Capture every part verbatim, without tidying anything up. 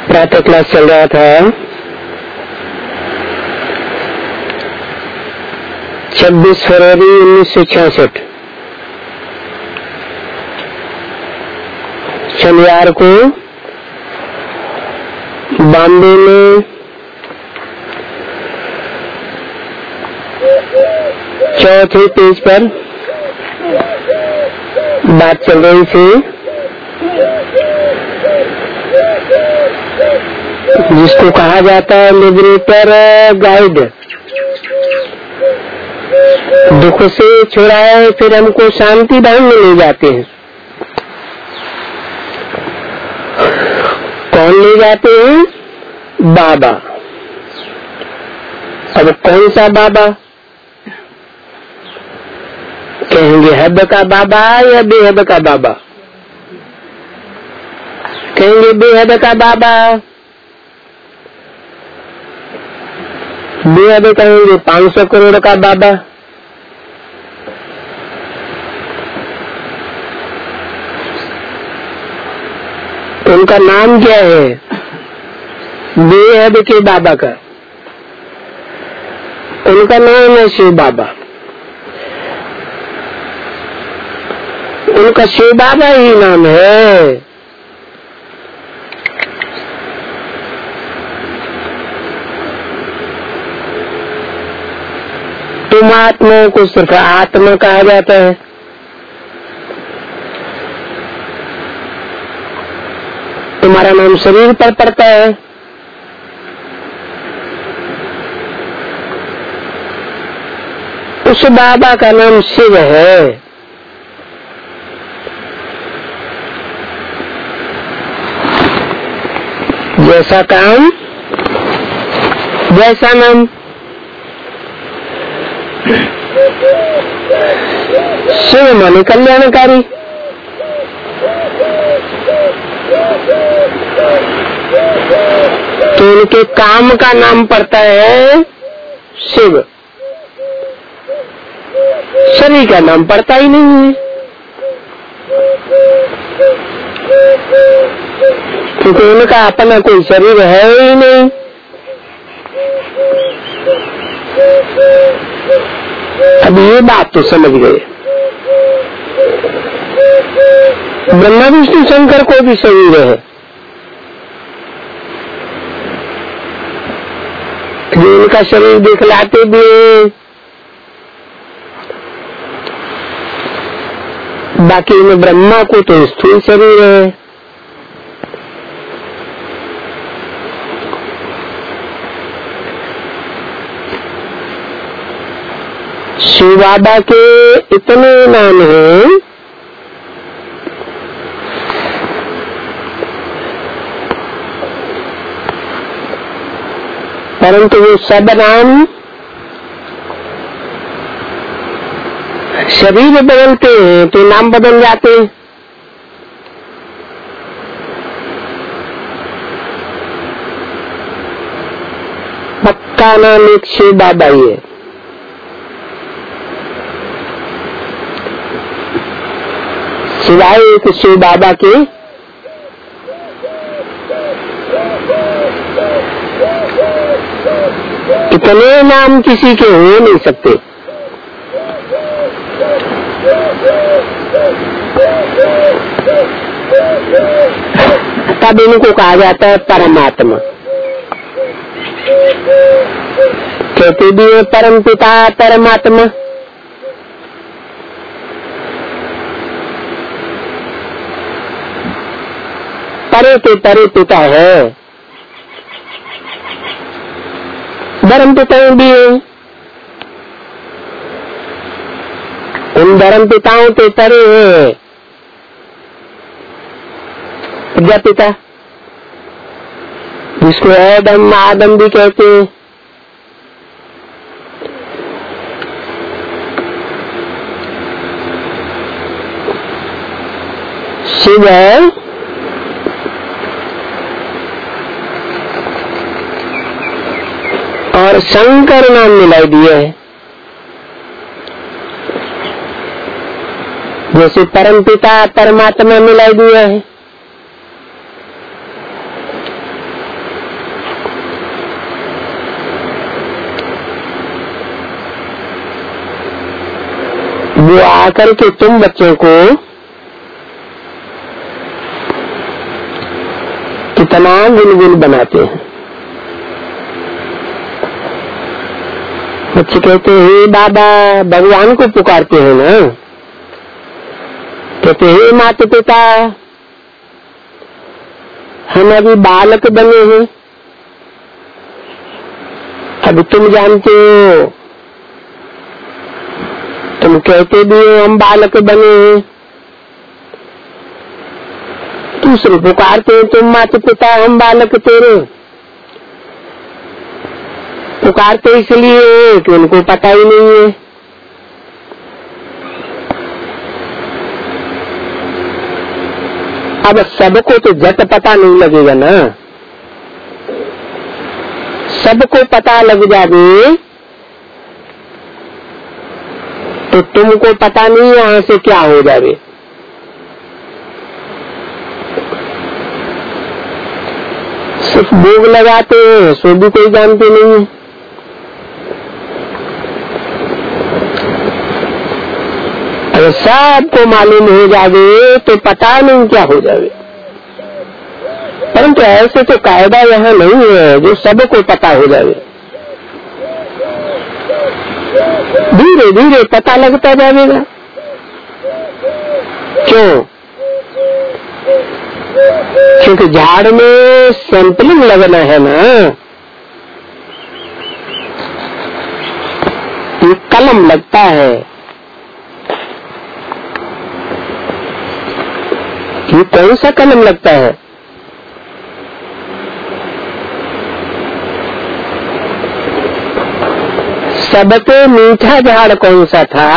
प्रातः क्लास चल रहा था। छब्बीस फरवरी उन्नीस सौ छियासठ शनिवार को बॉम्बे में चौथे पेज पर बात चल रही थी, जिसको कहा जाता है लिबरेटर गाइड। दुख से छुड़ाए फिर हमको शांति धाम में ले जाते हैं। कौन ले जाते हैं? बाबा। अब कौन सा बाबा? कहेंगे हद का बाबा या बेहद का बाबा? कहेंगे बेहद का बाबा। बेहद कहेंगे पांच सौ करोड़ का बाबा। उनका नाम क्या है? बेहद के बाबा का उनका नाम है शिव बाबा। उनका शिव बाबा ही नाम है। तुम आत्मा को सिर्फ आत्मा कहा जाता है। तुम्हारा नाम शरीर पर पड़ता है। उस बाबा का नाम शिव है। जैसा काम जैसा नाम। शिव माने कल्याणकारी। तो उनके काम का नाम पड़ता है शिव। शरीर का नाम पड़ता ही नहीं है, क्योंकि उनका अपना कोई शरीर है ही नहीं। अब ये बात तो समझ गए। ब्रह्मा विष्णु शंकर को भी शरीर है, जो उनका शरीर दिखलाते भी है। बाकी में ब्रह्मा को तो स्थूल शरीर है। शिव बाबा के इतने नाम हैं, परंतु वो सब नाम शरीर बदलते हैं तो नाम बदल जाते हैं। पक्का नाम एक शिव बाबा ही है। सिवाय एक शिव बाबा के इतने नाम किसी के हो नहीं सकते। तब इनको कहा जाता है परमात्मा। कहते भी है परम पिता परमात्मा। परे के परे पिता है। धर्म पिता भी है। उन धर्म पिताओं के परे है प्रजापिता, जिसको आदम आदम भी कहते हैं। शिव है और शंकर नाम मिलाई दिया है। जैसे परम पिता परमात्मा मिलाई दिया है, वो आकर के तुम बच्चों को कितना गुनगुन बनाते हैं। बच्चे कहते हैं बाबा, भगवान को पुकारते हैं ना। कहते हैं माता पिता, हम अभी बालक बने हैं, अब तुम जानते हो, तुम कहते भी हो हम बालक बने हैं, दूसरे पुकारते हैं तुम माता पिता हम बालक तेरे। पुकारते इसलिए कि उनको पता ही नहीं है। अब सबको तो झट पता नहीं लगेगा ना, सबको पता लग जाए तो तुमको पता नहीं यहाँ से क्या हो जाए। सिर्फ भोग लगाते हैं, सो भी कोई जानते नहीं है। अगर सबको मालूम हो जावे तो पता नहीं क्या हो जावे। परंतु ऐसे तो कायदा यहाँ नहीं है जो सबको पता हो जावे। धीरे धीरे पता लगता जाएगा। क्यों? क्योंकि झाड़ में सैंपलिंग लगना है ना। ये कलम लगता है, ये कौन सा कलम लगता है? सबसे मीठा झाड़ कौन सा था?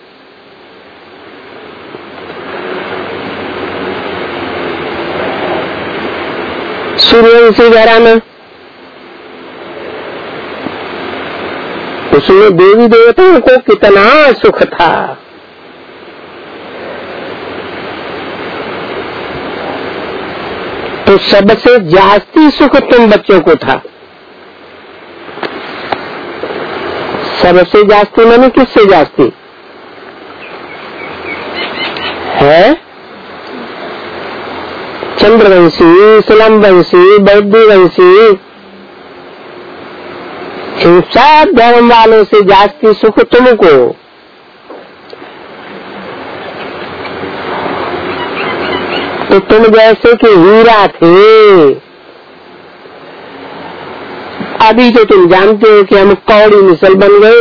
सूर्यवंशी घराना। उसमें देवी देवताओं को कितना सुख था। तो सबसे जास्ती सुख तुम बच्चों को था। सबसे जास्ती माने किससे जास्ती है? चंद्रवंशी, सुलमवंशी, बौद्धवंशी, इन सब धर्म वालों से जास्ती सुख तुमको। तो तुम जैसे कि हीरा थे। अभी तो तुम जानते हो कि हम कौड़ी मिसल बन गए।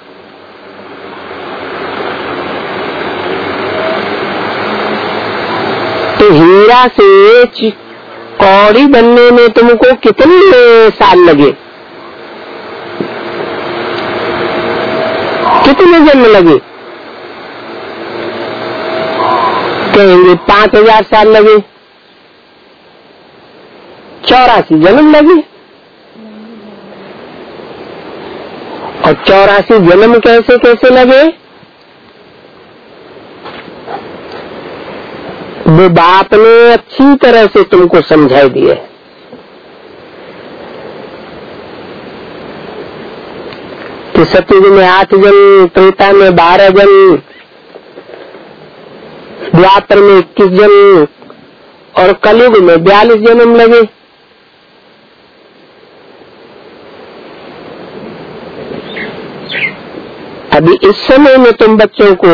तो हीरा से कौड़ी बनने में तुमको कितने साल लगे, कितने जन्म लगे? कहेंगे पांच हजार साल लगे, चौरासी जन्म लगे। और चौरासी जन्म कैसे कैसे लगे? वो बाप ने अच्छी तरह से तुमको समझाई दिए। कि सतयुग में आठ जन्म, त्रेता में बारह जन्म, द्वापर में इक्कीस जन्म और कलयुग में बयालीस जन्म लगे। अभी इस समय में तुम बच्चों को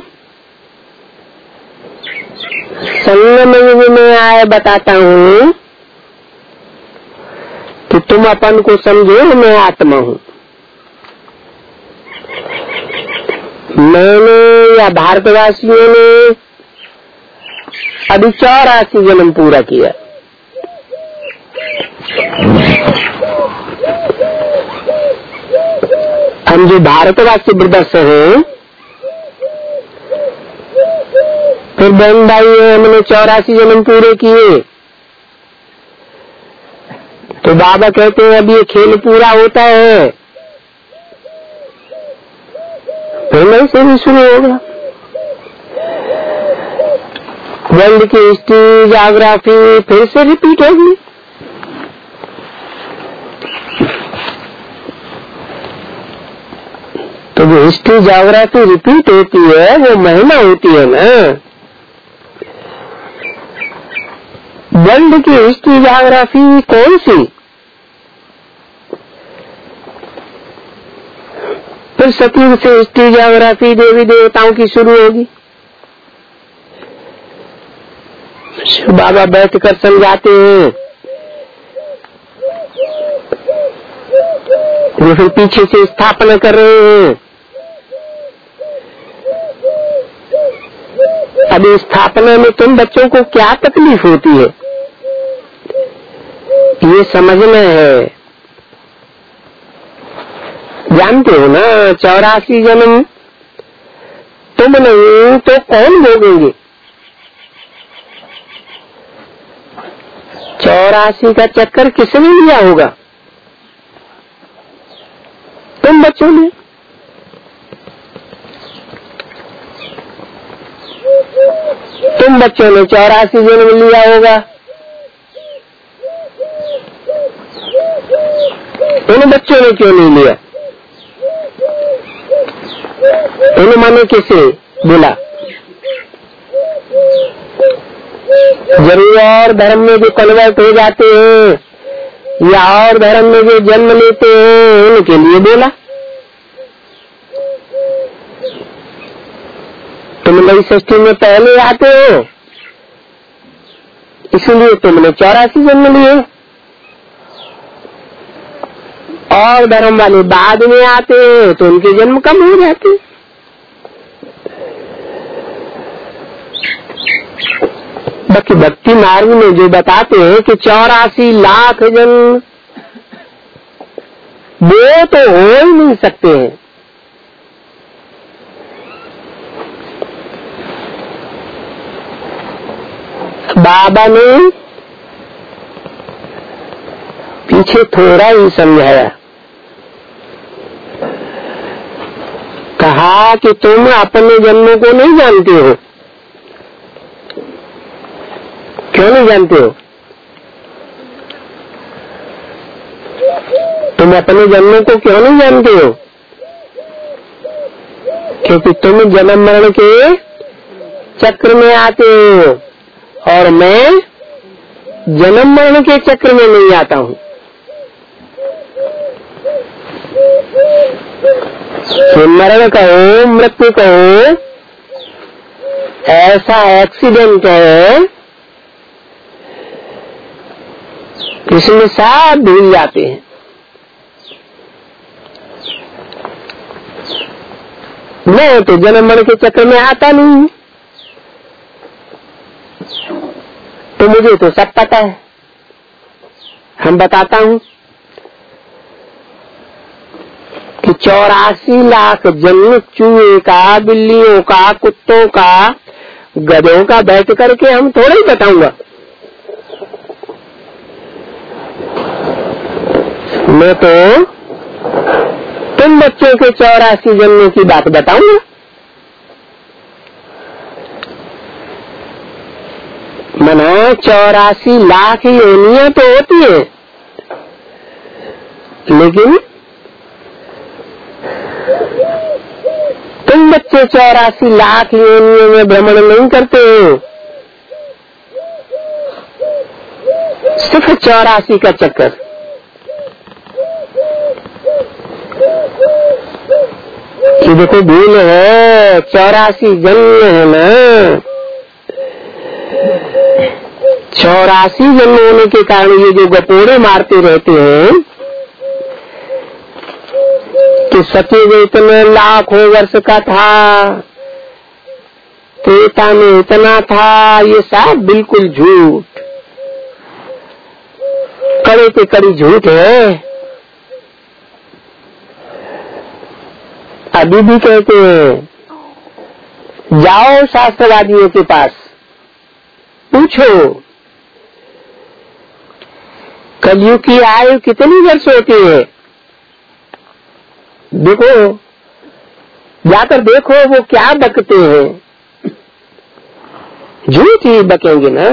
संगम युग में आए बताता हूँ कि तुम अपन को समझो मैं आत्मा हूँ। मैंने या भारतवासियों ने अभी चौरासी जन्म पूरा किया। हम जो भारतवासी ब्रदर्स हैं, फिर बहन भाई है, हमने चौरासी जन्म पूरे किए। तो बाबा कहते हैं अब ये खेल पूरा होता है, फिर नहीं से भी शुरू होगा। वर्ल्ड की हिस्ट्री, ज्योग्राफी फिर से रिपीट होगी। तो जो हिस्ट्री ज्योग्राफी रिपीट होती है वो महिमा होती है ना। वर्ल्ड की हिस्ट्री ज्योग्राफी कौन सी? फिर सतयुग से हिस्ट्री ज्योग्राफी देवी देवताओं की शुरू होगी। शिव बाबा बैठकर समझाते हैं, वो फिर पीछे से स्थापना कर रहे हैं। अब स्थापना में तुम बच्चों को क्या तकलीफ होती है ये समझना है। जानते हो ना, चौरासी जन्म तुम नहीं तो कौन भोगेंगे? चौरासी का चक्कर किसने लिया होगा? तुम बच्चों ने। तुम बच्चों ने चौरासी जन्म लिया होगा। उन बच्चों ने क्यों नहीं लिया? उन माने किसे बोला? जरूर और धर्म में जो कन्वर्ट हो जाते हैं या और धर्म में जो जन्म लेते हैं उनके लिए बोला। तुम नई सृष्टि में पहले आते हो इसलिए तुमने चौरासी जन्म लिए, और धर्म वाले बाद में आते हैं तो उनके जन्म कम हो जाते। बाकी भक्ति मार्ग में जो बताते हैं कि चौरासी लाख जन्म, वो तो हो ही नहीं सकते हैं। बाबा ने पीछे थोड़ा ही समझाया, कहा कि तुम अपने जन्मों को नहीं जानते हो। क्यों नहीं जानते हो? तुम अपने जन्मों को क्यों नहीं जानते हो? क्योंकि तुम जन्म मरण के चक्र में आते हो और मैं जन्म मरण के चक्र में नहीं आता हूँ। तो मरण कहो, मृत्यु कहो, ऐसा एक्सीडेंट है इसमें सब भूल जाते हैं। मैं तो जन्म मरण के चक्र में आता नहीं, तो मुझे तो सब पता है। हम बताता हूँ कि चौरासी लाख जन्म चूहे का, बिल्लियों का, कुत्तों का, गधों का बैठ करके हम थोड़ा ही बताऊंगा। मैं तो तुम बच्चों के चौरासी जन्मों की बात बताऊंगा। मना चौरासी लाख योनियां तो होती है, लेकिन तुम बच्चे चौरासी लाख योनियों में भ्रमण नहीं करते हो। सिर्फ चौरासी का चक्कर। ये देखो भूल है, चौरासी जन्म है ना। चौरासी जन्म होने के कारण ये जो गपोड़े मारते रहते हैं कि सतयुग इतने लाखों वर्ष का था, त्रेता में इतना था, ये सब बिल्कुल झूठ, कड़े पे कड़ी झूठ है। अभी भी कहते हैं जाओ शास्त्रवादियों के पास, पूछो कलयुग की आयु कितनी वर्ष होती है। देखो, जाकर देखो वो क्या बकते हैं। झूठ ही बकेंगे ना।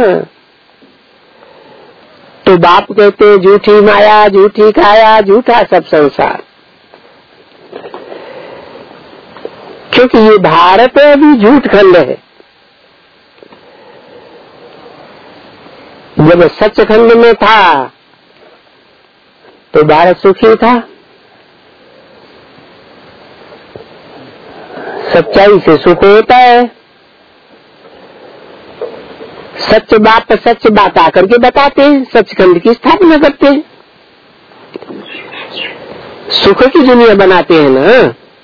तो बाप कहते हैं झूठी माया, झूठी काया, झूठा सब संसार। क्योंकि ये भारत अभी झूठ खंड है। जब सचखंड में था तो भारत सुखी था। सच्चाई से सुख होता है। सच बात सच बात आकर के बताते हैं, सचखंड की स्थापना करते हैं, सुख की दुनिया बनाते हैं ना।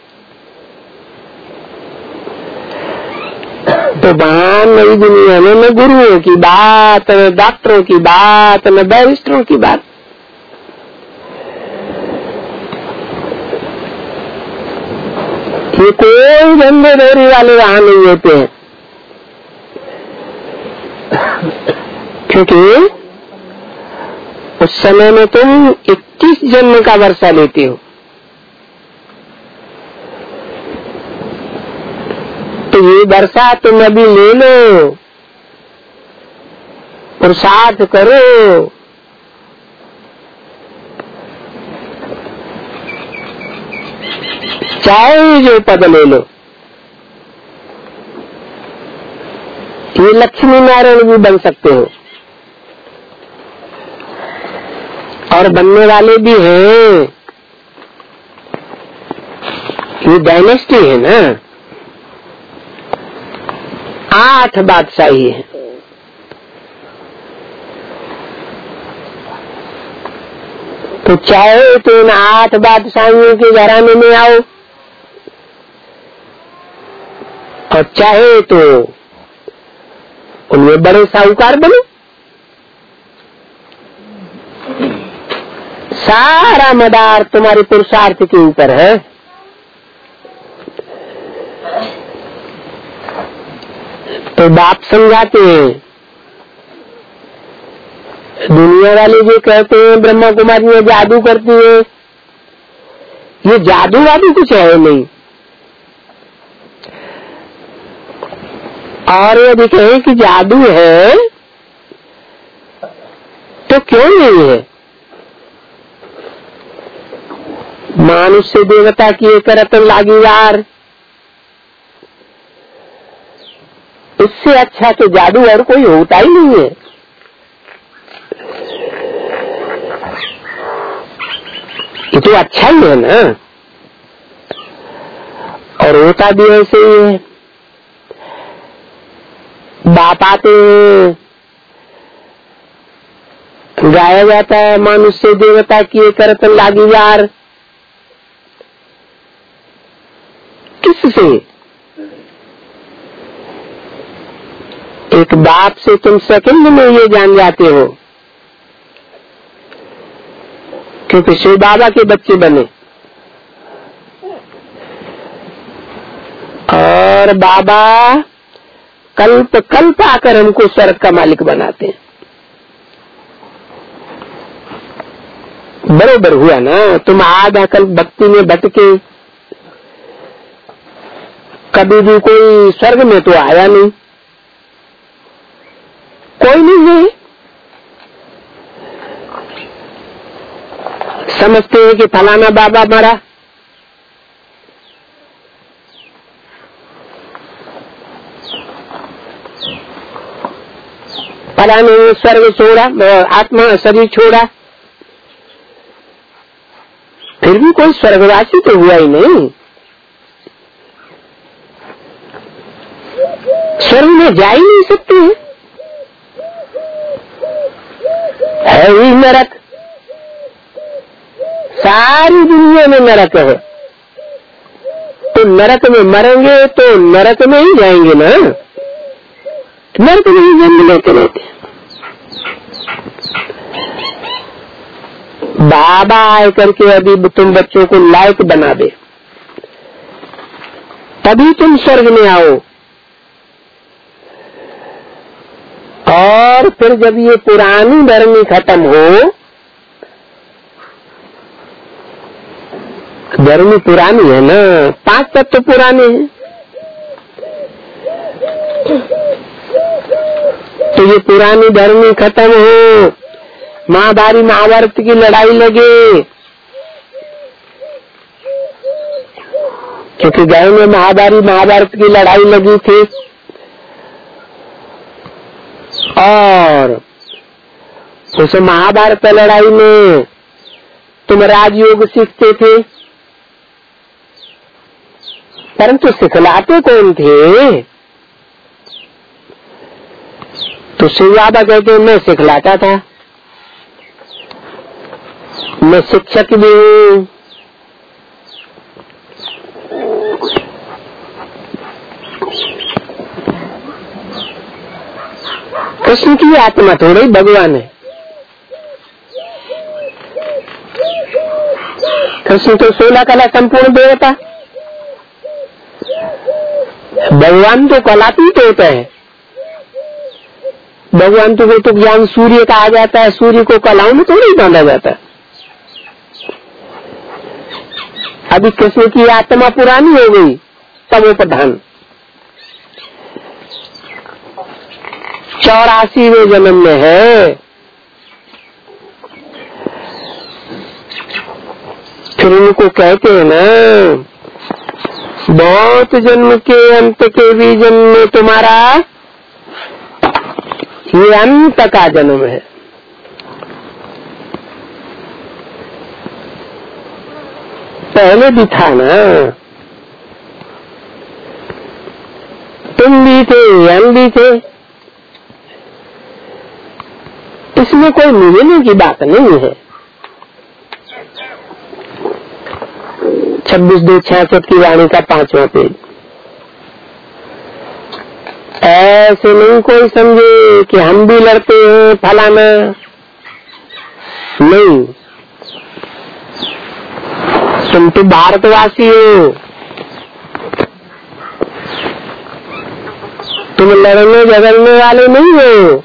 तो वहां नई दुनिया में न गुरुओं की बात, न डॉक्टरों की बात, न बैरिस्टरों की बात। ये कोई धंधे डोरी वाले वहां नहीं होते हैं, क्योंकि उस समय में तुम इक्कीस जन्म का वर्षा लेते हो। तो ये वर्षा तुम अभी ले लो, पुरुषार्थ करो। चाहे जो पद ले लो। ये लक्ष्मी नारायण भी बन सकते हो और बनने वाले भी हैं। ये डायनेस्टी है ना, आठ बादशाही है। तो चाहे तो इन आठ बादशाहियों के घराने में आओ और चाहे तो उनमें बड़े साहूकार बनो। सारा मदार तुम्हारे पुरुषार्थ के ऊपर है। तो बाप समझाते हैं, दुनिया वाले जो कहते हैं ब्रह्मा कुमारियां जादू करती है, ये जादू वादू कुछ है नहीं। और यदि कहें कि जादू है तो क्यों नहीं है? मानुष्य देवता की करत लागी यार, इससे अच्छा तो जादू और कोई होता ही नहीं है। ये तो अच्छा ही है ना, और होता भी ऐसे ही है। बाप आते हैं, गाया जाता है मनुष्य देवता की करतन लागी यार। किससे? एक बाप से तुम सेकंड में ये जान जाते हो क्योंकि शिव बाबा के बच्चे बने और बाबा कल्प कल्प आकर हमको स्वर्ग का मालिक बनाते हैं। बरोबर हुआ ना? तुम आधा कल्प भक्ति में भटके, कभी भी कोई स्वर्ग में तो आया नहीं, कोई नहीं है। समझते हैं कि फलाना बाबा मरा, फलाने ने स्वर्ग छोड़ा, आत्मा शरीर छोड़ा, फिर भी कोई स्वर्गवासी तो हुआ ही नहीं। स्वर्ग में जा ही नहीं सकते हैं, है ही नरक। सारी दुनिया में नरक है, तो नरक में मरेंगे तो नरक में ही जाएंगे ना, नरक में ही जन्म लेते रहते। बाबा आए करके अभी तुम बच्चों को लायक बना दे, तभी तुम स्वर्ग में आओ। और फिर जब ये पुरानी धर्मी खत्म हो, धर्मी पुरानी है ना, पांच तत्व पुराने हैं, तो ये पुरानी धर्मी खत्म हो, महाभारी महाभारत की लड़ाई लगे, क्योंकि गाँव में महाभारत महाभारत की लड़ाई लगी थी और उस महाभारत लड़ाई में तुम राजयोग सीखते थे, परंतु सिखलाते कौन थे? तो शिव बाबा कहते मैं सिखलाता था, मैं शिक्षक भी हूँ। कृष्ण की आत्मा थोड़ी भगवान है। कृष्ण तो सोलह कला संपूर्ण देवता, भगवान तो कलातीत होता है। भगवान तो वो तो ज्ञान सूर्य का आ जाता है, सूर्य को कलाओं में थोड़ी बांधा जाता है। अभी कृष्ण की आत्मा पुरानी हो गई, तमो प्रधान, चौरासीवें जन्म में है। फिर उनको कहते हैं ना, बहुत जन्म के अंत के भी जन्म में तुम्हारा ये अंत का जन्म है। पहले भी था ना, तुम भी थे, हम भी थे, इसमें कोई मिलने की बात नहीं है। छब्बीस दो छियासठ की वाणी का पांचवा पेज। ऐसे नहीं कोई समझे कि हम भी लड़ते हैं फलाना, नहीं, तुम तो भारतवासी हो, तुम लड़ने झगड़ने वाले नहीं हो,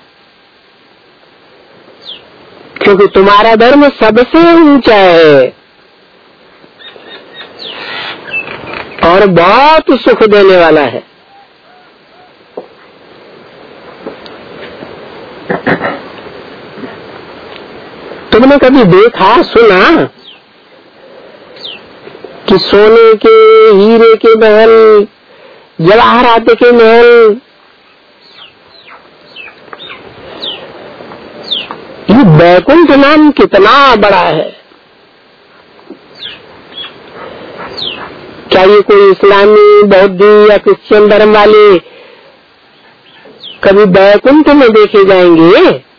क्योंकि तुम्हारा धर्म सबसे ऊंचा है और बहुत सुख देने वाला है। तुमने कभी देखा सुना कि सोने के हीरे के महल, जवाहरात के महल, ये बैकुंठ नाम कितना बड़ा है? क्या ये कोई इस्लामी, बौद्धी या क्रिश्चियन धर्म वाले कभी बैकुंठ में देखे जाएंगे?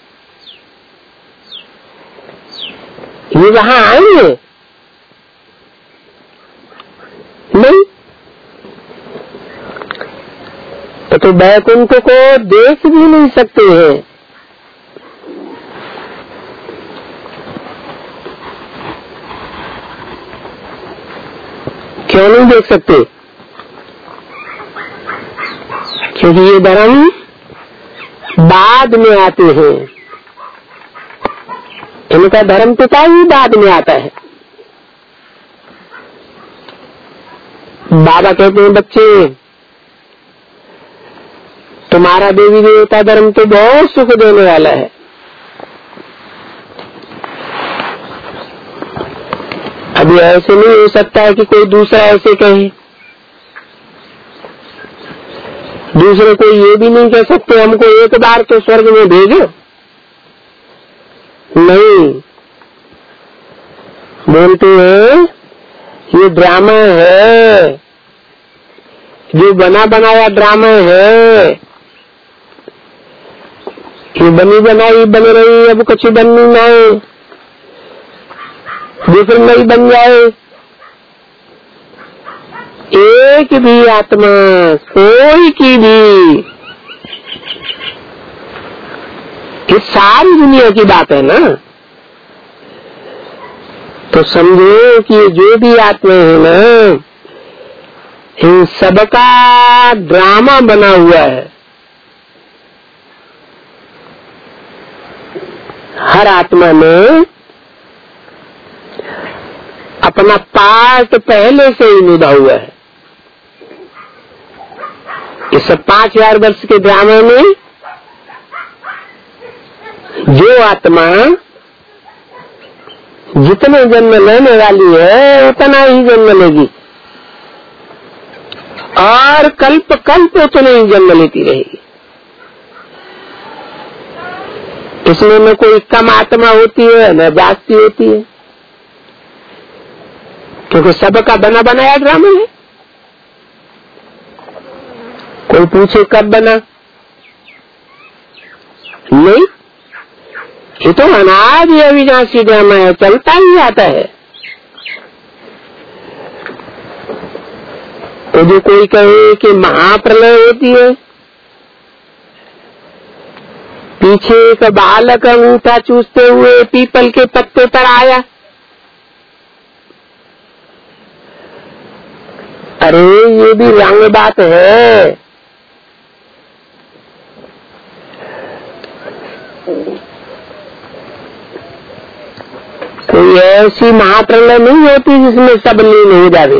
ये वहां आएंगे? नहीं। तो, तो बैकुंठ को देख भी नहीं सकते हैं। क्यों नहीं देख सकते? क्योंकि ये धर्म बाद में आते हैं, इनका धर्म पिता ही बाद में आता है। बाबा कहते हैं बच्चे, तुम्हारा देवी देवता धर्म तो बहुत सुख देने वाला है, अभी ऐसे नहीं हो सकता है कि कोई दूसरा ऐसे कहे। दूसरे को ये भी नहीं कह सकते हमको एक बार तो स्वर्ग में भेजो, नहीं, बोलते हैं ये ड्रामा है, जो बना बनाया ड्रामा है, ये बनी बनाई बन रही, अब कुछ बननी नहीं, दूसरे नहीं बन जाए। एक भी आत्मा कोई की भी, ये सारी दुनिया की बात है ना, तो समझो कि जो भी आत्मा है ना, इन सबका ड्रामा बना हुआ है। हर आत्मा में अपना पार्ट पहले से ही निभा हुआ है। इस पांच हजार वर्ष के ड्रामा में जो आत्मा जितने जन्म लेने वाली है उतना ही जन्म लेगी। और कल्प कल्प तो नहीं जन्म लेती रहेगी। इसमें न कोई कम आत्मा होती है न जास्ती होती है, क्योंकि सबका बना बनाया ड्रामा है। कोई पूछे कब बना, नहीं, ये तो अनादि अविनाशी ड्रामा है, चलता ही आता है। तो जो कोई कहे कि महाप्रलय होती है, पीछे एक बालक अंगूठा चूसते हुए पीपल के पत्ते पर आया, अरे ये भी रंग बात है। कोई ऐसी महाप्रलय नहीं होती जिसमें सब लीन हो जावे।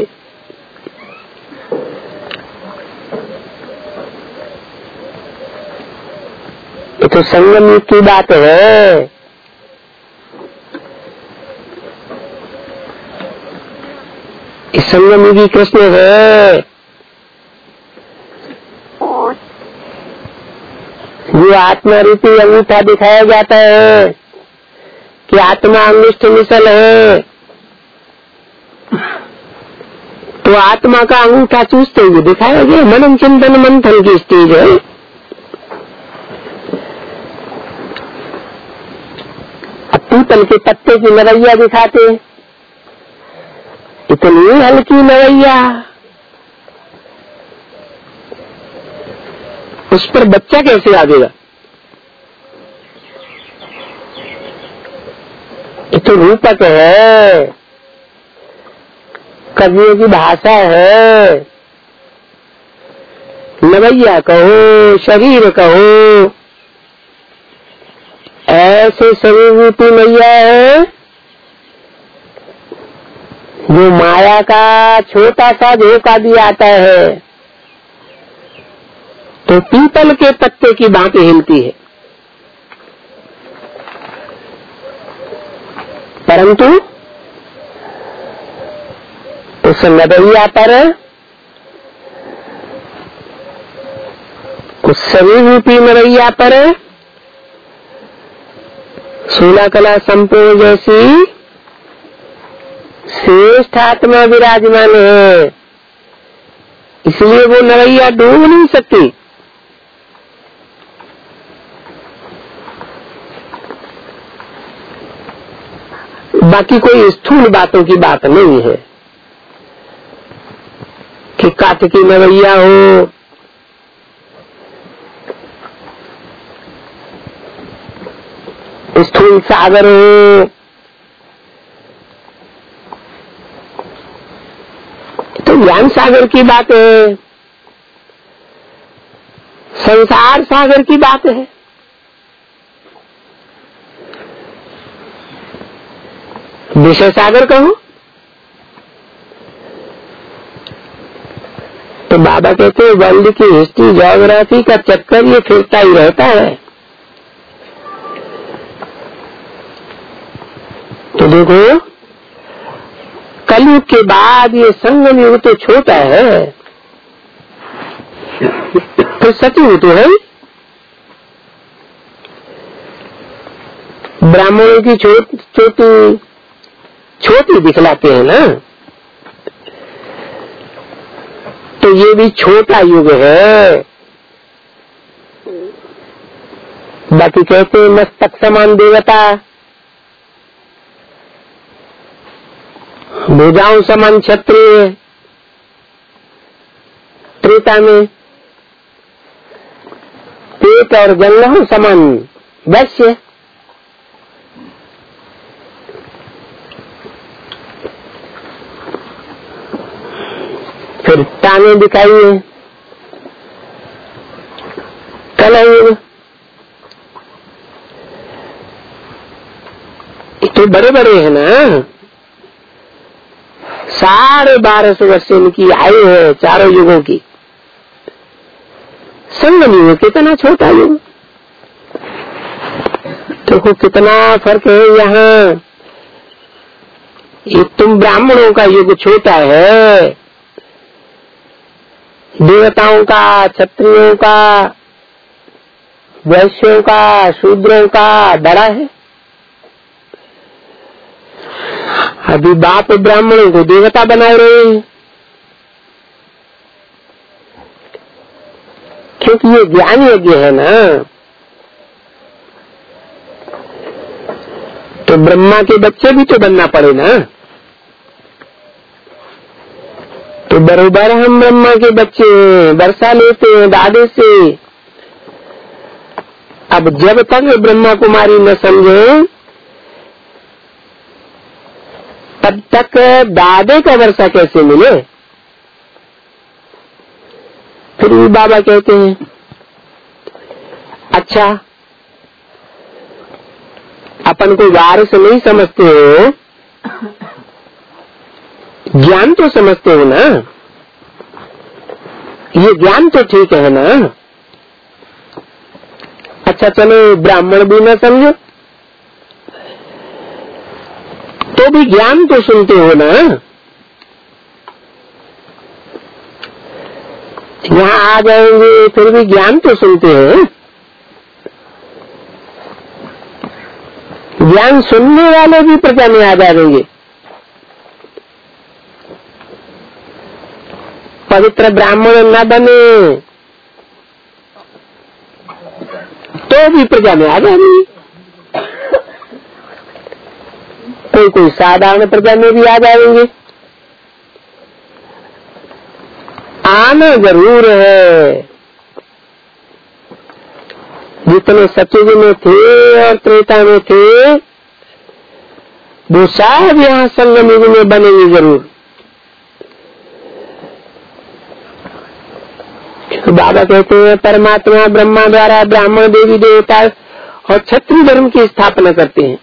ये तो संगम युग की बात है। इस संगम युगी कृष्ण है जो आत्मा रूपी अंगूठा दिखाया जाता है कि आत्मा अंगुष्ठ मिसल है, तो आत्मा का अंगूठा चूसते हुए दिखाया गया। मनन चिंतन मंथन की स्टेज है। अब पीपल के पत्ते की नवैया दिखाते, इतनी हल्की नवैया, उस पर बच्चा कैसे आ जाएगा? ये तो रूपक है, कवियों की भाषा है। नवैया कहो, शरीर कहो, ऐसे शरीर रूपी मैया है जो माया का छोटा सा धोखा भी आता है तो पीपल के पत्ते की बातें हिलती है, परंतु उस नवैया पर, उस शरीर रूपी नवैया पर सोलह कला संपूर्ण जैसी श्रेष्ठ आत्मा विराजमान है, इसलिए वो नवैया डूब नहीं सकती। बाकी कोई स्थूल बातों की बात नहीं है कि काठ की नवैया हो, स्थूल सागर हो, तो ज्ञान सागर की बात है, संसार सागर की बात है। विषय सागर कहो तो बाबा कहते हैं वर्ल्ड की हिस्ट्री ज्योग्राफी का चक्कर ये फिरता ही रहता है। तो देखो कलयुग के बाद ये संगम युग तो छोटा है, तो सतयुग तो है। ब्राह्मणों की छोटी छोटी छोटी दिखलाते हैं ना, तो ये भी छोटा युग है। बाकी कहते हैं मस्तक समान देवता, भुजाओं समान क्षत्रिय, त्रेता में पेट और जंगहों समान वैश्य। फिर टांगे दिखाई है कलयुग, तो बड़े बड़े हैं ना, साढ़े बारह सौ वर्ष इनकी आयु है चारों युगों की। संगम युग कितना छोटा युग, देखो कितना फर्क है यहाँ। ये तुम ब्राह्मणों का युग छोटा है, देवताओं का, क्षत्रियों का, वैश्यों का, शूद्रों का डरा है। अभी बाप ब्राह्मणों को देवता बनाए रहे हैं, क्योंकि ये ज्ञान यज्ञ है ना। तो ब्रह्मा के बच्चे भी तो बनना पड़े ना। तो बरोबर हम ब्रह्मा के बच्चे वर्षा लेते हैं दादे से। अब जब तक ब्रह्मा कुमारी न समझे तब तक दादे का वर्षा कैसे मिले। फिर भी बाबा कहते हैं अच्छा अपन को वारिस नहीं समझते हो, ज्ञान तो समझते हो ना, ये ज्ञान तो ठीक है ना। अच्छा चलो ब्राह्मण भी न समझो तो भी ज्ञान तो सुनते हो ना। यहाँ आ जाएंगे फिर भी ज्ञान तो सुनते हैं। ज्ञान सुनने वाले भी प्रजा में आ जाएंगे। पवित्र ब्राह्मण न बने तो भी प्रजा में आ जाएंगे। कोई कोई साधारण प्रजा में भी आ जाएंगे। आना जरूर है। जितने सतयुग में थे और त्रेता में थे वो सब यहाँ संगम युग में बनेंगे जरूर। बाबा कहते हैं परमात्मा ब्रह्मा द्वारा ब्राह्मण देवी देवता और क्षत्रिय धर्म की स्थापना करते हैं।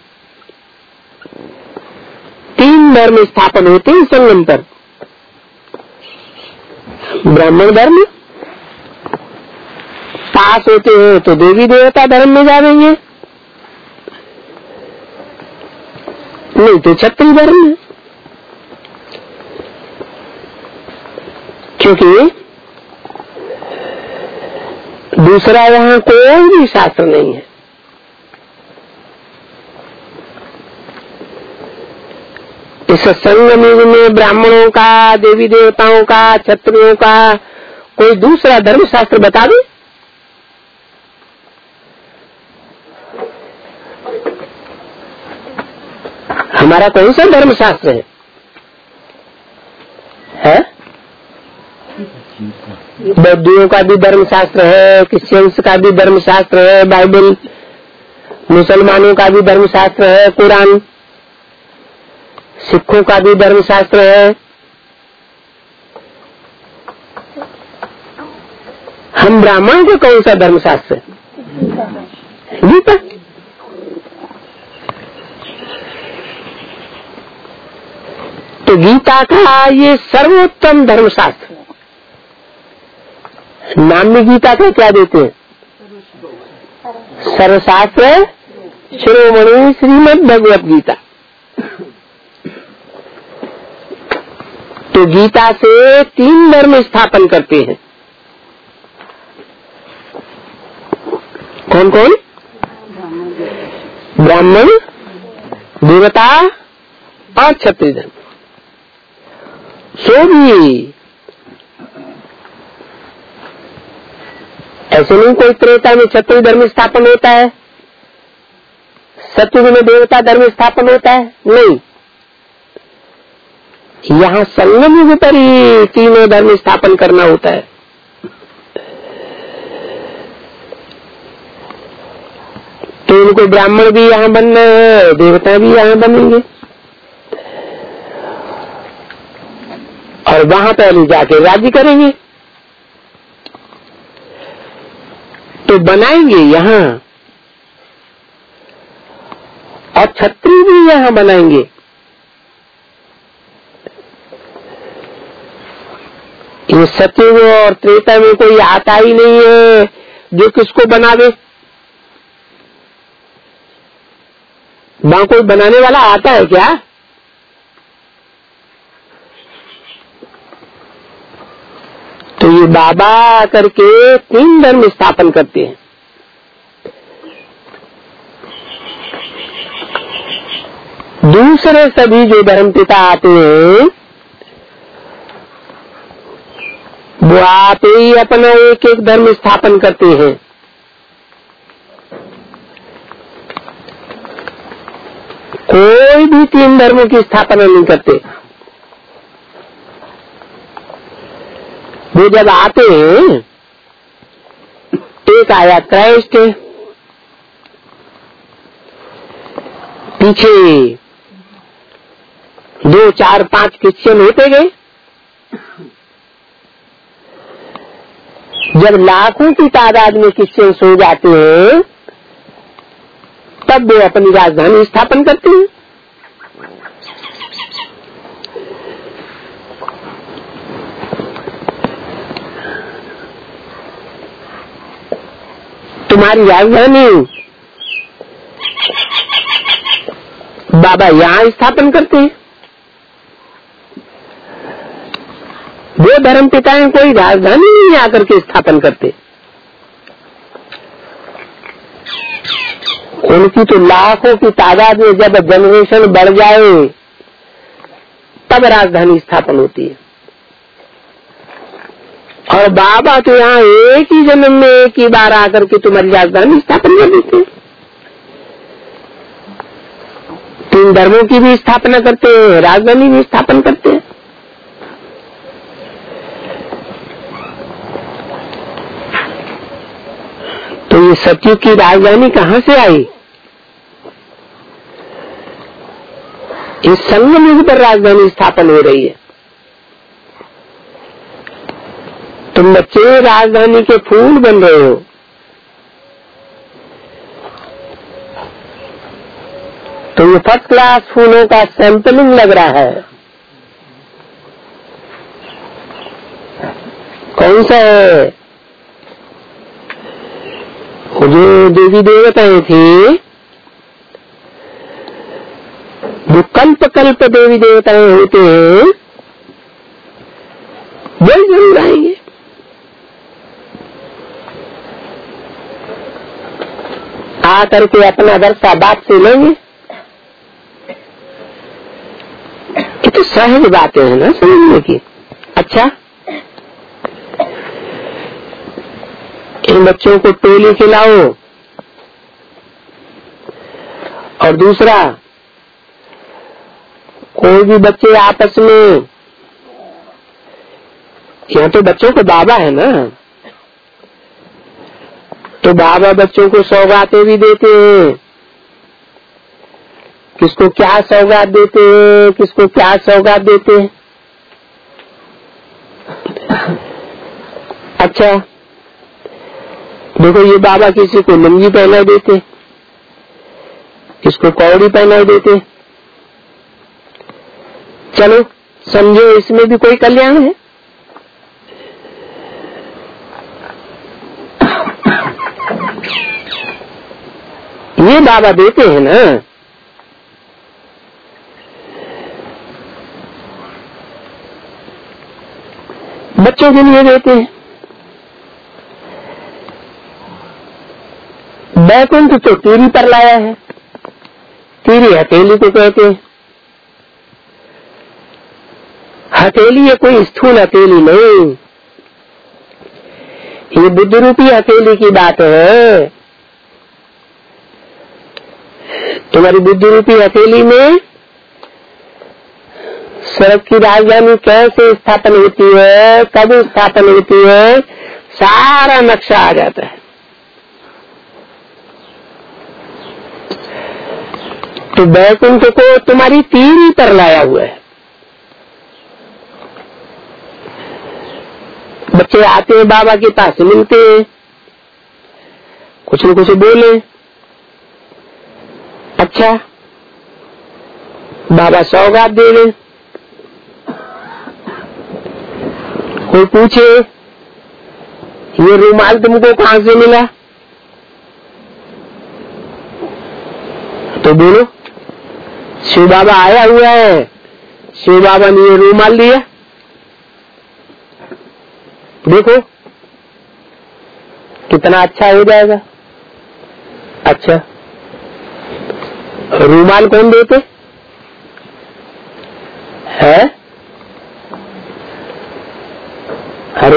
तीन धर्म स्थापन होते हैं संगम पर। ब्राह्मण धर्म पास होते हैं तो देवी देवता धर्म में जाएंगे, नहीं तो क्षत्रिय धर्म में। क्योंकि दूसरा यहाँ कोई भी शास्त्र नहीं है। इस संगम युग में ब्राह्मणों का, देवी देवताओं का, क्षत्रियों का कोई दूसरा धर्म शास्त्र बता दे। हमारा कौन सा धर्म शास्त्र है, है? बौद्धियों का भी धर्म शास्त्र है, क्रिश्चियंस का भी धर्म शास्त्र है, बाइबल, मुसलमानों का भी धर्म शास्त्र है, कुरान, सिखों का भी धर्म शास्त्र है। हम ब्राह्मण को कौन सा धर्म शास्त्र है? गीता। तो गीता का ये सर्वोत्तम धर्म शास्त्र। नाम में गीता का क्या देते हैं? सर्वशास्त्र शिरोमणि श्रीमद् भगवत गीता। तो गीता से तीन धर्म स्थापन करते हैं। कौन कौन? ब्राह्मण, देवता और क्षत्रिय धर्म। सो भी ऐसे नहीं कोई त्रेता में क्षत्रिय धर्म स्थापन होता है, सतयुग में देवता धर्म स्थापन होता है, नहीं। यहाँ संगम युग पर ही तीनों धर्म स्थापन करना होता है। तो इनको ब्राह्मण भी यहाँ बनना है, देवता भी यहाँ बनेंगे, और वहां पहले जाके राज्य करेंगे। तो बनाएंगे यहाँ, और क्षत्रिय भी यहाँ बनाएंगे। ये सतयुग और त्रेता में कोई आता ही नहीं है जो किसको बनावे। वहां कोई बनाने वाला आता है क्या? तो ये बाबा करके तीन धर्म स्थापन करते हैं। दूसरे सभी जो धर्म पिता आते हैं वो आप ही अपना एक एक धर्म स्थापन करते हैं। कोई भी तीन धर्मों की स्थापना नहीं करते। वो जब आते हैं, एक आया क्राइस्ट, पीछे दो चार पांच क्रिश्चियन होते गए। जब लाखों की तादाद में क्रिश्चियन हो जाते हैं तब वो अपनी राजधानी स्थापन करते हैं। तुम्हारी राजधानी बाबा यहाँ स्थापन करते हैं। वो धर्म पिताएं कोई राजधानी नहीं आकर के स्थापन करते। उनकी तो लाखों की तादाद में जब जनरेशन बढ़ जाए तब राजधानी स्थापन होती है। और बाबा तो यहाँ एक ही जन्म में एक ही बार आकर के तुम्हारी राजधानी स्थापन कर देते हैं। तीन धर्मों की भी स्थापना करते हैं, राजधानी भी स्थापन करते हैं। तो ये सत्युग की राजधानी कहाँ से आई? इस संगम युग पर राजधानी स्थापन हो रही है। तुम बच्चे राजधानी के फूल बन रहे हो। तो ये फर्स्ट क्लास फूलों का सैंपलिंग लग रहा है। कौन सा है? जो देवी देवताएं थी, जो कल्प कल्प देवी देवताएं होते हैं, वही जरूर आएंगे। आकर के अपना दर्शा बात से लेंगे। ये तो सहज बातें हैं ना समझने की। अच्छा, इन बच्चों को टोली खिलाओ। और दूसरा, कोई भी बच्चे आपस में, यहाँ तो बच्चों को बाबा है ना, तो बाबा बच्चों को सौगातें भी देते हैं। किसको क्या सौगात देते हैं, किसको क्या सौगात देते हैं। अच्छा देखो, ये बाबा किसी को लुंगी पहना देते, किसको कौड़ी पहना देते। चलो समझो, इसमें भी कोई कल्याण है। ये बाबा देते हैं ना। बच्चों के लिए देते हैं। बैकुंठ तो तीरी पर लाया है। तीरी हथेली को कहते हैं। हथेली ये कोई स्थूल हथेली नहीं, ये बुद्धि रूपी हथेली की बात है। तुम्हारी बुद्धि रूपी हथेली में स्वर्ग की राजधानी कैसे स्थापन होती है, कब स्थापन होती है, सारा नक्शा आ जाता है। तो बैकुंठ को तुम्हारी तीरी पर लाया हुआ है। बच्चे आते हैं बाबा के पास, मिलते हैं, कुछ न कुछ बोले। अच्छा, बाबा सौगात दे रहे। कोई पूछे ये रुमाल तुमको कहां से मिला, तो बोलो शिव बाबा आया हुआ है, शिव बाबा ने ये रुमाल दिया। देखो कितना अच्छा हो जाएगा। अच्छा, रूमाल कौन देते है? अरे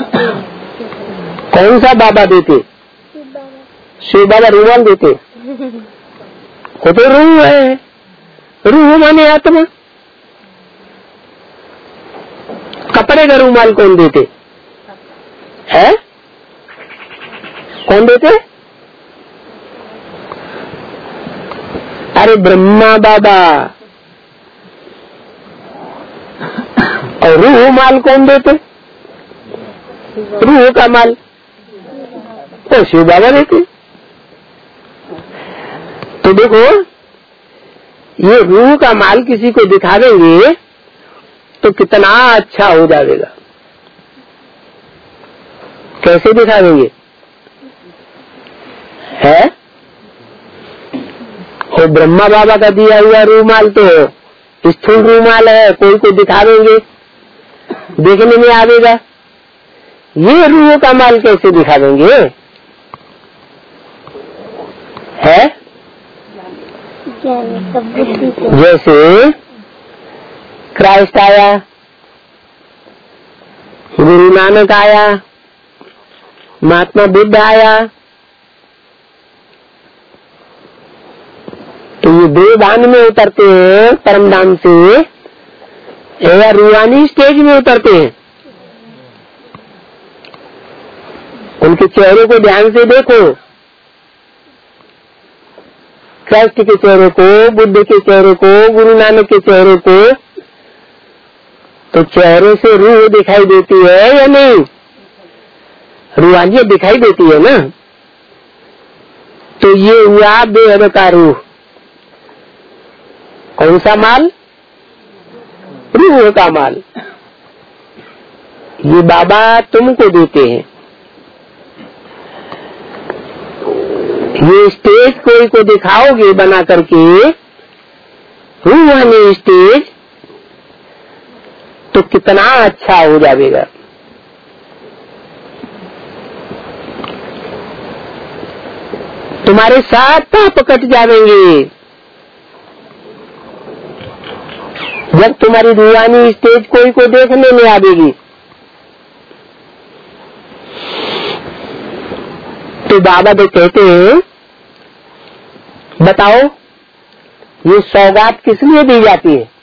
कौन सा बाबा देते? शिव बाबा रूमाल देते। वो तो रूह है, रूह माने आत्मा। कपड़े का रूमाल कौन देते है? कौन देते? अरे ब्रह्मा बाबा। और रूह माल कौन देते? रूह का माल तो शिव बाबा देते। तो देखो, ये रूह का माल किसी को दिखा देंगे तो कितना अच्छा हो जाएगा। कैसे दिखा देंगे है? और ब्रह्मा बाबा का दिया हुआ रूमाल तो स्थूल रूमाल है, कोई को दिखा देंगे, देखने में आवेगा। ये रूह का माल कैसे दिखा देंगे है? जैसे क्राइस्ट आया, गुरु नानक आया, महात्मा बुद्ध आया, तो ये देवदान में उतरते हैं परमधाम से या रूहानी स्टेज में उतरते हैं। उनके चेहरे को ध्यान से देखो, क्राइस्ट के चेहरे को, बुद्ध के चेहरे को, गुरु नानक के चेहरे को, तो चेहरे से रूह दिखाई देती है या नहीं? रूहानियत दिखाई देती है ना। तो ये हुआ बेहद का रूह। कौन सा माल? रूह का माल। ये बाबा तुमको देते हैं। ये स्टेज कोई को दिखाओगे बना करके, रूहानी स्टेज, तो कितना अच्छा हो जाएगा। तुम्हारे साथ पाप कट जाएंगे जब तुम्हारी रूहानी स्टेज कोई को देखने में आएगी। तो बाबा तो कहते हैं, बताओ ये सौगात किस लिए दी जाती है?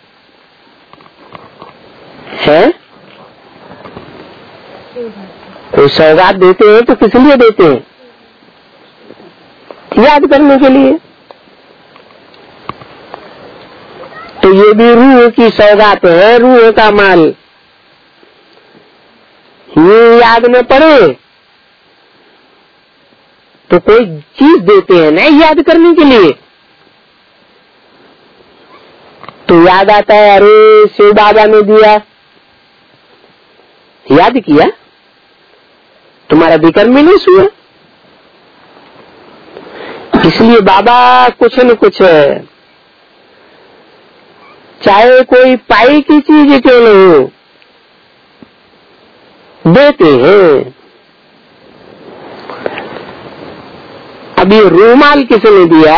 है? कोई सौगात देते हैं तो किस लिए देते हैं? याद करने के लिए। तो ये भी रूह की सौगात है, रूह का माल। ये याद न पड़े तो कोई चीज देते हैं ना याद करने के लिए, तो याद आता है, अरे शिव बाबा ने दिया, याद किया, तुम्हारा विक्रम भी नहीं हुआ। इसलिए बाबा कुछ न कुछ, चाहे कोई पाई की चीज क्यों न हो, देते हैं। अब ये रूमाल किसने दिया?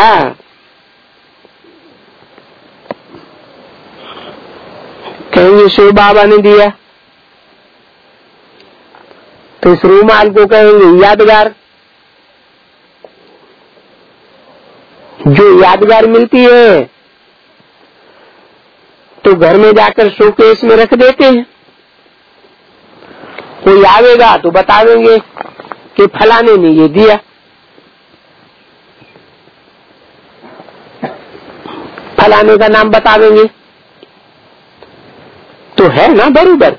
कहेंगे शिव बाबा ने दिया, तो इस रूमाल को कहेंगे यादगार। जो यादगार मिलती है तो घर में जाकर शोकेस में रख देते हैं। कोई आवेगा तो बता देंगे कि फलाने ने ये दिया। फलाने का नाम बता देंगे तो है ना बराबर।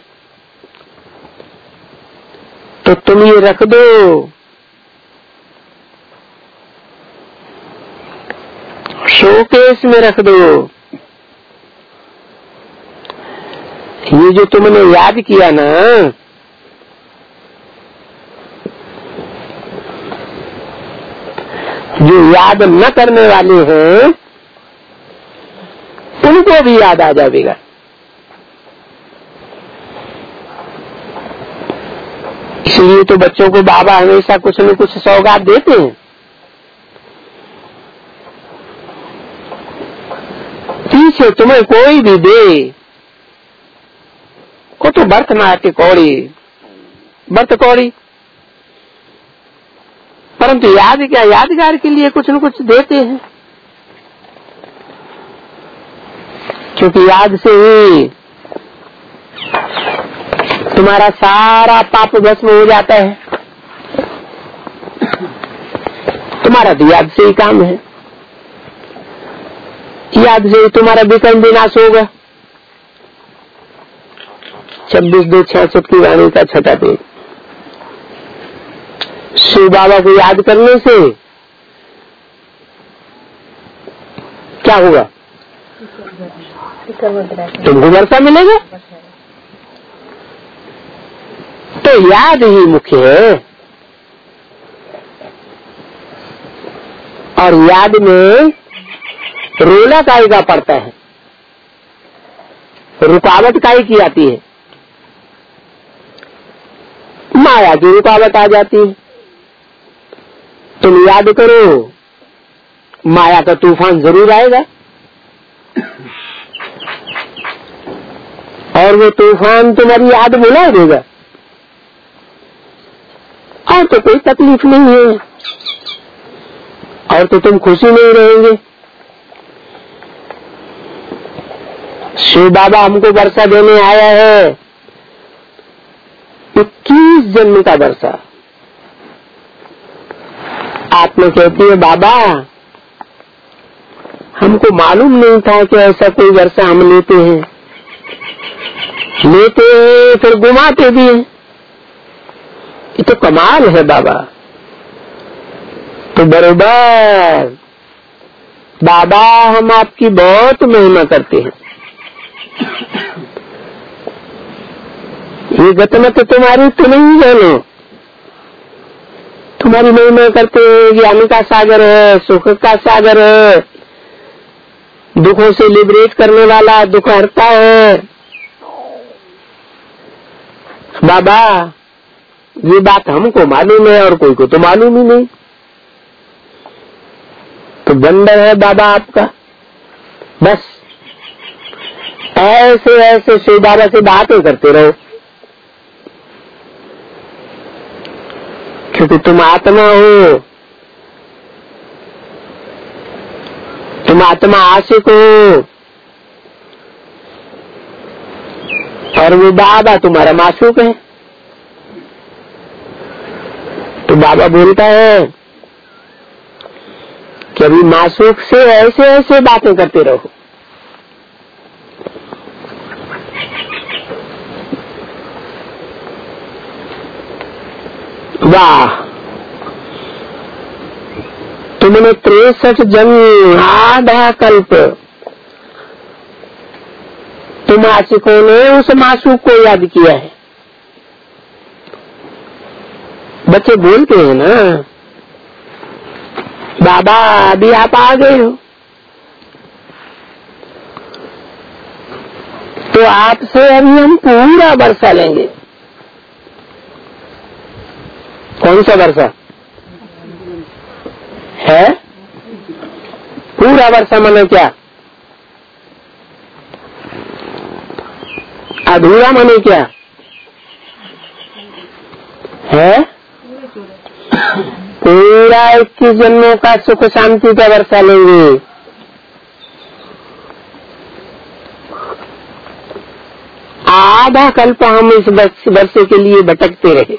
तो तुम ये रख दो, शोकेस में रख दो। ये जो तुमने याद किया ना, जो याद न करने वाले हैं उनको भी याद आ जाएगा। इसलिए तो बच्चों को बाबा हमेशा कुछ न कुछ सौगात देते हैं। पीछे तुम्हें कोई भी दे को तो बर्त मारते कौड़ी बर्त कौड़ी, परंतु याद क्या यादगार के लिए कुछ न कुछ देते हैं, क्योंकि याद से ही तुम्हारा सारा पाप भस्म हो जाता है। तुम्हारा तो याद से ही काम है, याद से ही तुम्हारा विक्रम विनाश होगा। छब्बीस दो छियासठ की वाणी का छठा पेज। शिव बाबा को याद करने से क्या होगा? तुमको वर्षा मिलेगा। तो याद ही मुख्य है, और याद में रोला काई का पड़ता है, रुकावट काई की आती है, माया की रुकावट आ जाती है। तुम याद करो, माया का तूफान जरूर आएगा, और वो तूफान तुम्हारी याद भुला देगा, और तो कोई तकलीफ नहीं है, और तो तुम खुशी नहीं रहेंगे। शिव बाबा हमको वर्षा देने आया है, इक्कीस जन्म का वर्षा। आत्मा कहती है बाबा हमको मालूम नहीं था कि ऐसा कोई वर्षा हम लेते हैं, लेते हैं फिर घुमाते भी हैं, ये तो कमाल है बाबा। तो बरोबर बाबा हम आपकी बहुत महिमा करते हैं, ये गतमत तुम्हारी तुम ही जानो, तुम्हारी महिमा करते हैं। ज्ञान का सागर है, सुख का सागर है, दुखों से लिबरेट करने वाला, दुख हरता है। बाबा ये बात हमको मालूम है और कोई को तो मालूम ही नहीं। तो बंदर है बाबा आपका। बस ऐसे ऐसे शिव बाबा से बातें करते रहो, क्योंकि तुम आत्मा हो, तुम आत्मा आशिक हो, और वो बाबा तुम्हारा मासूक है। तो बाबा बोलता है कि अभी मासूक से ऐसे ऐसे बातें करते रहो। वाह, तुमने तिरसठ जन्म आधा कल्प तुम आशिकों ने उस मासूक को याद किया है। बच्चे बोलते हैं ना बाबा अभी आप आ गए हो, तो आपसे अभी हम पूरा वर्षा लेंगे। कौन सा वर्षा है? पूरा वर्षा माने क्या? अधूरा माने क्या है? पूरा इक्कीस जन्मों का सुख शांति का वर्षा लेंगे। आधा कल्प हम इस वर्षे के लिए भटकते रहे।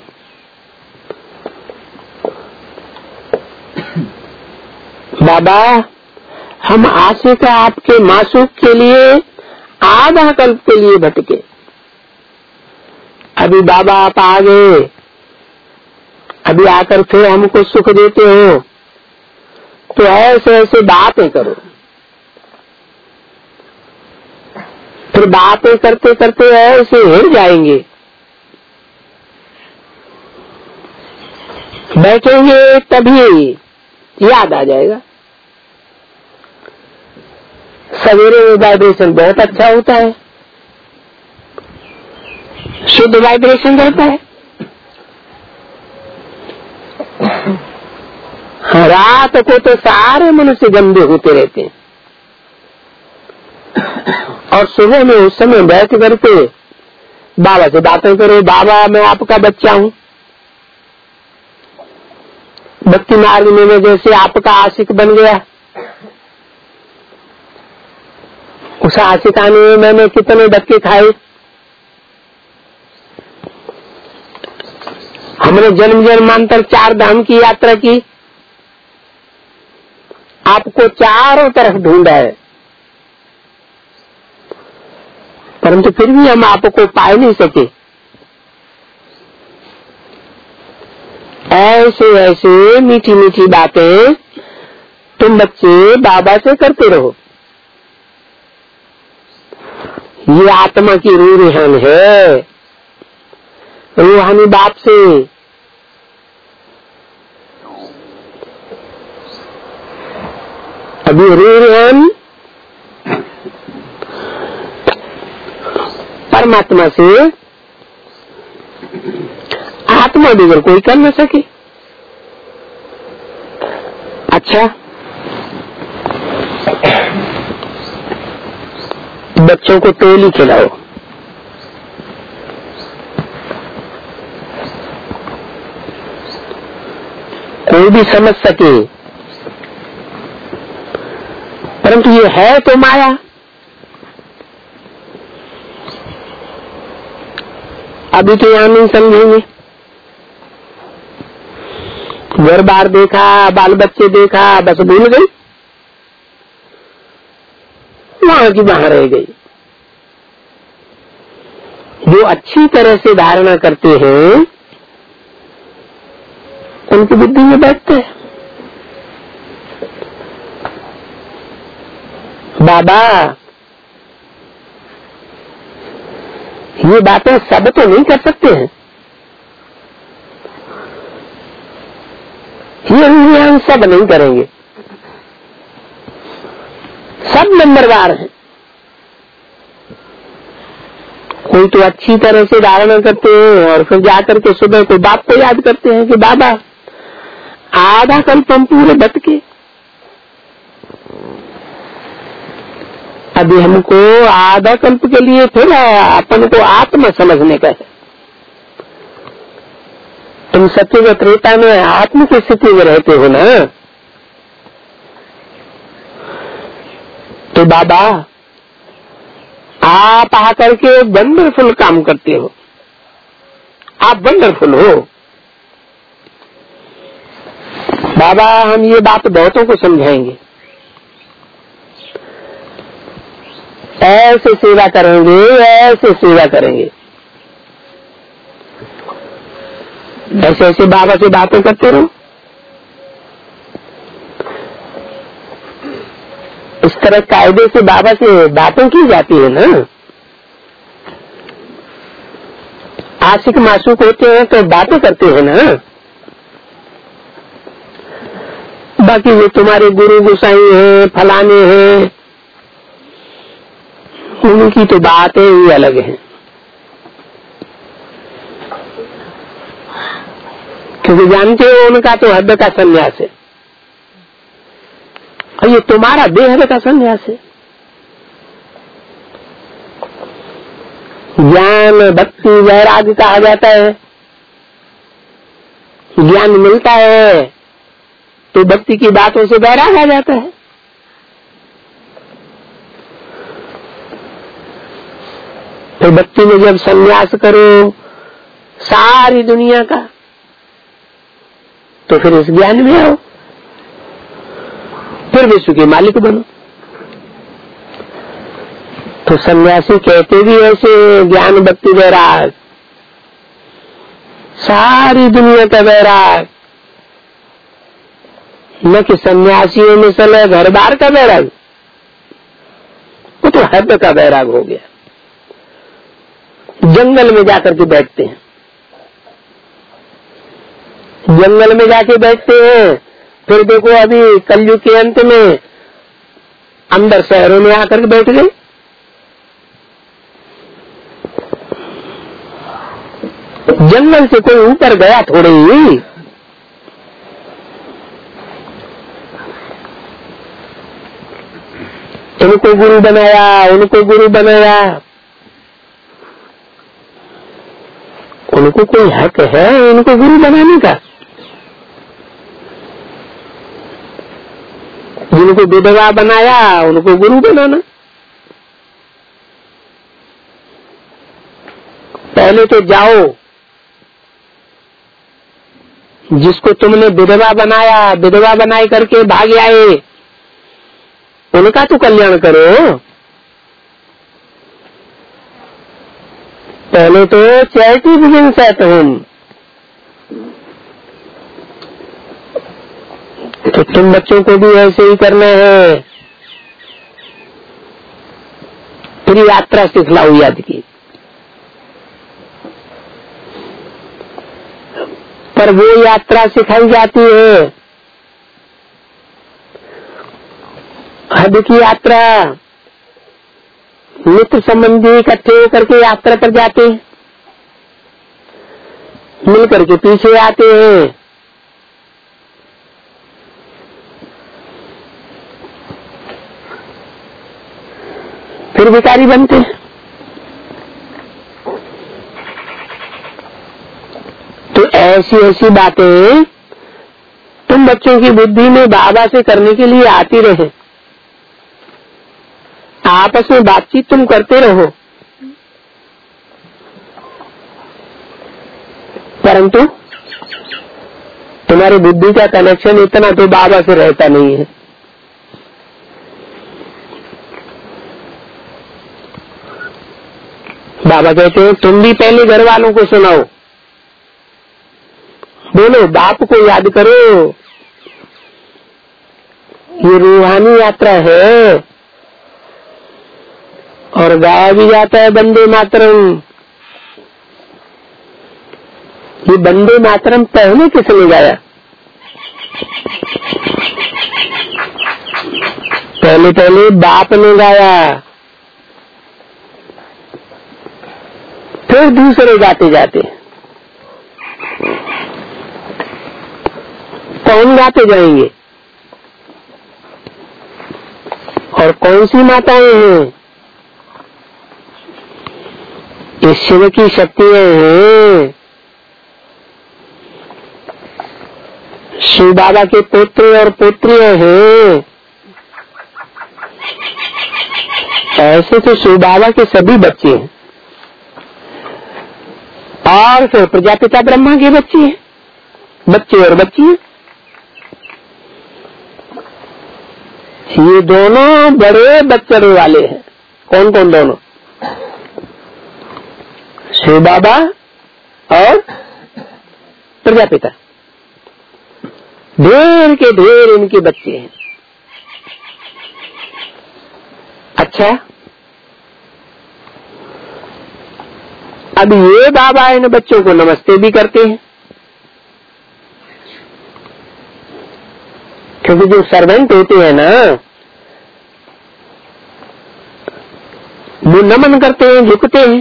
बाबा हम आशिक आपके मासूक के लिए आधा कल्प के लिए भटके, अभी बाबा आप आ गए, अभी आकर फिर हमको सुख देते हो। तो ऐसे ऐसे बातें करो, फिर बातें करते करते ऐसे हिल जाएंगे, बैठेंगे तभी याद आ जाएगा। सवेरे में वाइब्रेशन बहुत अच्छा होता है, शुद्ध वाइब्रेशन रहता है। रात को तो सारे मनुष्य गंदे होते रहते हैं और सुबह में उस समय बैठ करके बाबा से बातें करो, बाबा मैं आपका बच्चा हूँ, भक्ति मार्ग में मैं जैसे आपका आशिक बन गया, उस आशिकाने में मैंने कितने धक्के खाए, हमने जन्म जन्मांतर चार धाम की यात्रा की, आपको चारों तरफ ढूंढा है, परंतु फिर भी हम आपको पा नहीं सके। ऐसे ऐसे मीठी मीठी बातें तुम बच्चे बाबा से करते रहो। ये आत्मा की रूहान है, रूहानी बाप से अभी रूहान परमात्मा से आत्मा बिगड़ कोई कर न सके। अच्छा, बच्चों को टोली खिलाओ, कोई भी समझ सके, परंतु ये है तो माया। अभी तो यहाँ नहीं समझेंगे, घर बार देखा, बाल बच्चे देखा, बस भूल गई, वहां की वहां रह गई। जो अच्छी तरह से धारणा करते हैं उनकी बुद्धि में बैठते हैं। बाबा ये बातें सब तो नहीं कर सकते हैं, ये हम सब नहीं करेंगे, सब नंबरवार हैं। कोई तो अच्छी तरह से धारणा करते हैं और फिर जाकर के सुबह को बाप को याद करते हैं कि बाबा आधा कल्प हम पूरे भटके, अभी हमको आधा कल्प के लिए फिर अपन को आत्मा समझने का है। तुम सत्य व त्रेता में आत्म की स्थिति में रहते हो ना, तो बाबा आप आकर के वंडरफुल काम करते हो, आप वंडरफुल हो। बाबा हम ये बात बहुतों को समझाएंगे, ऐसे सेवा करेंगे, ऐसे सेवा करेंगे, ऐसे ऐसे बाबा से बातें करते रहो। इस तरह कायदे से बाबा से बातें की जाती है ना। आशिक मासूक होते हैं तो बातें करते हैं ना, बाकी वो तुम्हारे गुरु गुसाई हैं, फलाने हैं, उनकी तो बातें ही अलग है, क्योंकि जानते हो उनका तो हद का संन्यास है और ये तुम्हारा बेहद का संन्यास है। ज्ञान भक्ति वैराग्य कहा जाता है, ज्ञान मिलता है तो भक्ति की बातों से वैराग आ जाता है। तो भक्ति में जब संन्यास करो सारी दुनिया का, तो फिर इस ज्ञान में आओ, फिर विश्व के मालिक बनो। तो सन्यासी कहते भी ऐसे, ज्ञान भक्ति वैराग, सारी दुनिया का वैराग, न कि सन्यासियों में सले घर बार का वैराग, वो तो हद का वैराग हो गया। जंगल में जाकर के बैठते हैं, जंगल में जाके बैठते हैं, फिर देखो अभी कलयुग के अंत में अंदर शहरों में आकर के बैठ गए। जंगल से कोई ऊपर गया थोड़े ही, उनको गुरु बनाया, उनको गुरु बनाया। उनको कोई हक है उनको गुरु बनाने का? जिनको विधवा बनाया उनको गुरु बनाना। पहले तो जाओ, जिसको तुमने विधवा बनाया, विधवा बनाए करके भाग आए, उनका तो कल्याण करो। पहले तो चैरिटी बिगिंस एट होम। तो तुम बच्चों को भी ऐसे ही करना है। फिर यात्रा सिखलाओ याद की। पर वो यात्रा सिखाई जाती है, हद की यात्रा। मित्र संबंधी इकट्ठे होकर के यात्रा पर जाते हैं, मिल करके पीछे आते हैं। फिर भिखारी बनते हैं। तो ऐसी ऐसी बातें तुम बच्चों की बुद्धि में बाबा से करने के लिए आती रहे। आपस में बातचीत तुम करते रहो, परंतु तुम्हारी बुद्धि का कनेक्शन इतना तो बाबा से रहता नहीं है। बाबा कहते हैं तुम भी पहले घर वालों को सुनाओ, बोलो बाप को याद करो। ये रूहानी यात्रा है और गाया भी जाता है वंदे मातरम। ये वंदे मातरम पहले किसने गाया? पहले पहले बाप ने गाया, फिर दूसरे गाते जाते। कौन गाते जाएंगे? और कौन सी माताएं हैं? ये शिव की शक्तियां हैं। शिव बाबा के पुत्र और पुत्रियां हैं। ऐसे तो शिव बाबा के सभी बच्चे हैं और फिर प्रजापिता ब्रह्मा के बच्चे हैं, बच्चे और बच्चियां। ये दोनों बड़े बच्चड़े वाले हैं। कौन कौन दोनों? शिव बाबा और प्रजापिता। ढेर के ढेर इनके बच्चे हैं। अच्छा, अब ये बाबा इन बच्चों को नमस्ते भी करते हैं, क्योंकि जो सर्वेंट होते हैं ना वो नमन करते हैं, झुकते हैं।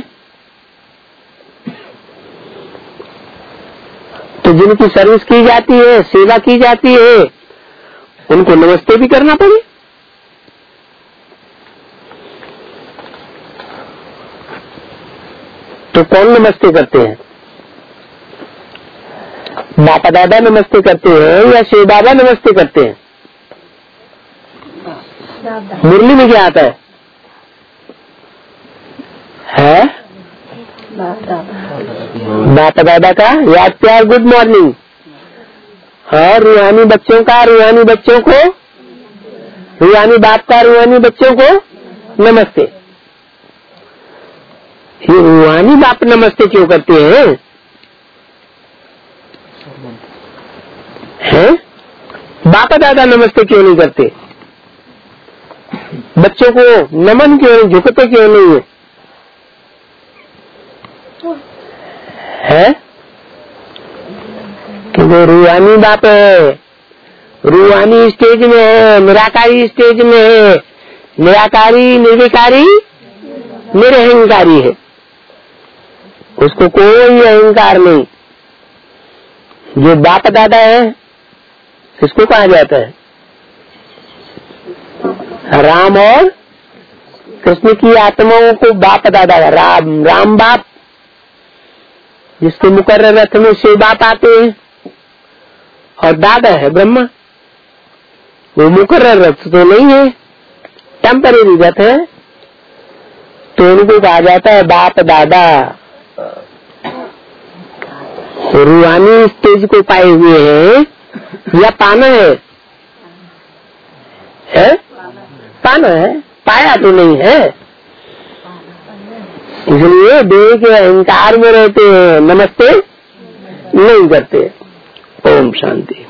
तो जिनकी सर्विस की जाती है, सेवा की जाती है, उनको नमस्ते भी करना पड़े। तो कौन नमस्ते करते हैं? बापा दादा नमस्ते करते हैं या शिव बाबा नमस्ते करते हैं? मुरली में क्या आता है? है बापा दादा का याद प्यार गुड मॉर्निंग। हाँ, रूहानी बच्चों का रूहानी बच्चों को, रूहानी बाप का रूहानी बच्चों को नमस्ते। ये रूहानी बाप नमस्ते क्यों करते हैं? हैं? बापा दादा नमस्ते क्यों नहीं करते? बच्चों को नमन क्यों नहीं, झुकते क्यों नहीं है? है कि वो रूहानी बाप है, रूहानी स्टेज में है, निराकारी स्टेज में है। निराकारी, निर्विकारी, निरहंकारी है, उसको कोई अहंकार नहीं। जो बाप दादा है किसको कहा जाता है? राम और कृष्ण की आत्माओं को बाप दादा राम राम बाप, जिसके मुकर्रर रथ में शिव बाप आते हैं, और दादा है ब्रह्मा। वो मुकर्रर रथ तो नहीं है, टेम्परेरी रथ है, तो उनको कहा जाता है बाप दादा। रूहानी स्टेज को पाए हुए हैं या पाना है, है? पाना है, पाया तो नहीं है। इसलिए देह के अहंकार में रहते हैं, नमस्ते नहीं करते। ओम शांति।